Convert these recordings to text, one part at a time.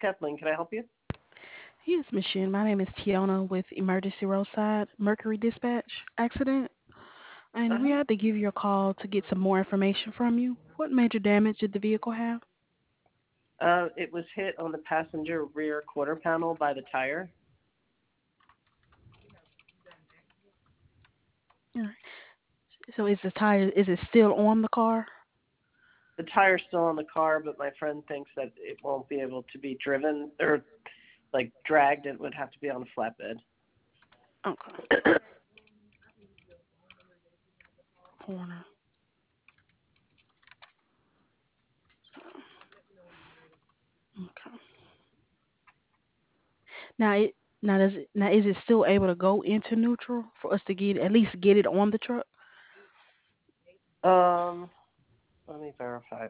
Kathleen. Can I help you? Yes, Miss Shin. My name is Tiona with Emergency Roadside Mercury Dispatch Accident, and we Uh-huh. had to give you a call to get some more information from you. What major damage did the vehicle have? It was hit on the passenger rear quarter panel by the tire. All right. So is the tire is it still on the car? The tire's still on the car, but my friend thinks that it won't be able to be driven or like dragged. It would have to be on a flatbed. Okay. Corner. Okay. Now it now is it still able to go into neutral for us to get at least get it on the truck? um, Let me verify.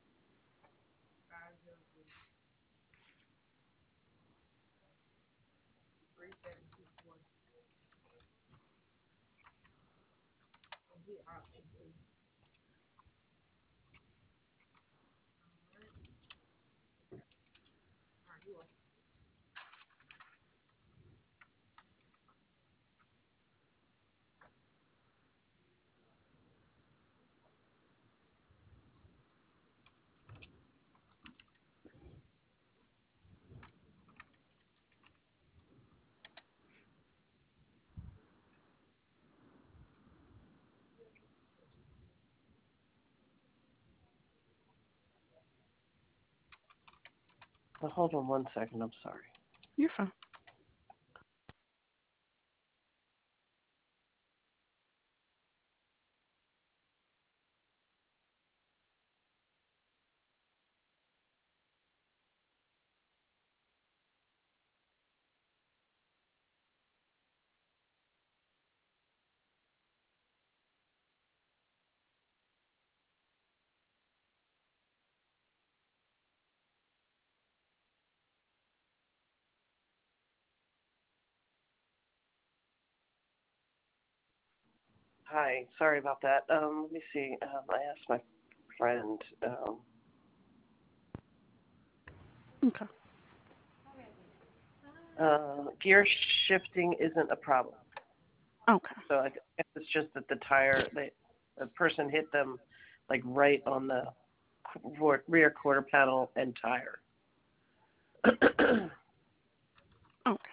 Hold on 1 second. I'm sorry. You're fine. Hi. Sorry about that. Let me see. I asked my friend. Okay. Gear shifting isn't a problem. Okay. So I guess it's just that the person hit them like right on the rear quarter panel and tire. Okay.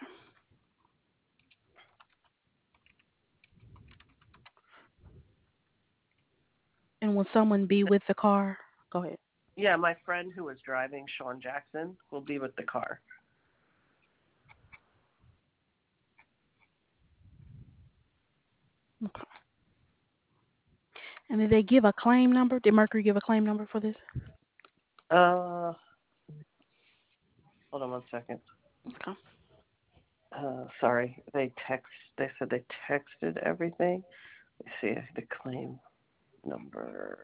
And will someone be with the car? Go ahead. Yeah, my friend who was driving, Sean Jackson, will be with the car. Okay. And did they give a claim number? Did Mercury give a claim number for this? Uh, Hold on 1 second. Okay. Sorry, They said they texted everything. Let me see the claim number.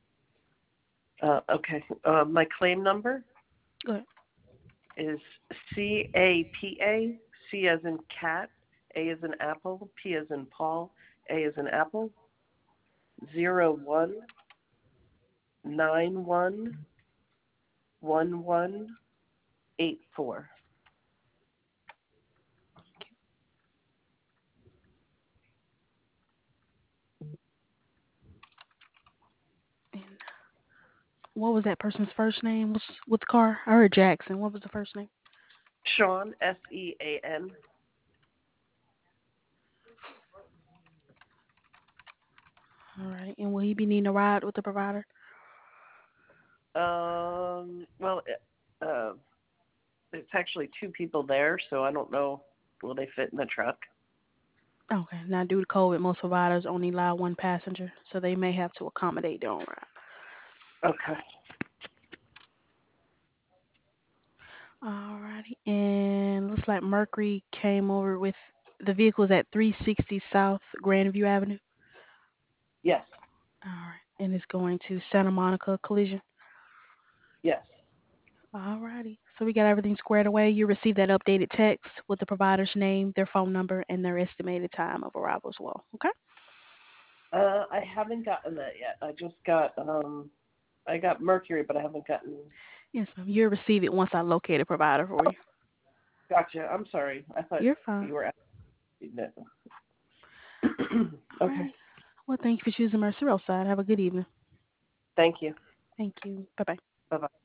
Okay. My claim number Go ahead. is CAPA. C as in cat, A as in apple, P as in Paul, A as in apple. 01911184. And what was that person's first name? Was with the car? I heard Jackson. What was the first name? Sean, SEAN. All right. And will he be needing a ride with the provider? Well, it's actually two people there, so I don't know. Will they fit in the truck? Okay. Now, due to COVID, most providers only allow one passenger, so they may have to accommodate their own ride. Okay. Alrighty. And looks like Mercury came over with the vehicle's at 360 South Grandview Avenue. Yes. All right. And it's going to Santa Monica Collision. Yes. Alrighty. So we got everything squared away. You received that updated text with the provider's name, their phone number, and their estimated time of arrival as well. Okay? I haven't gotten that yet. I just got I got Mercury, but I haven't gotten. Yes, ma'am. You'll receive it once I locate a provider for Oh, you. gotcha. I'm sorry. I thought You're fine. you were asking. No. All Okay. right. Well, thank you for choosing Mercy Roadside. Have a good evening. Thank you. Thank you. Bye bye. Bye bye.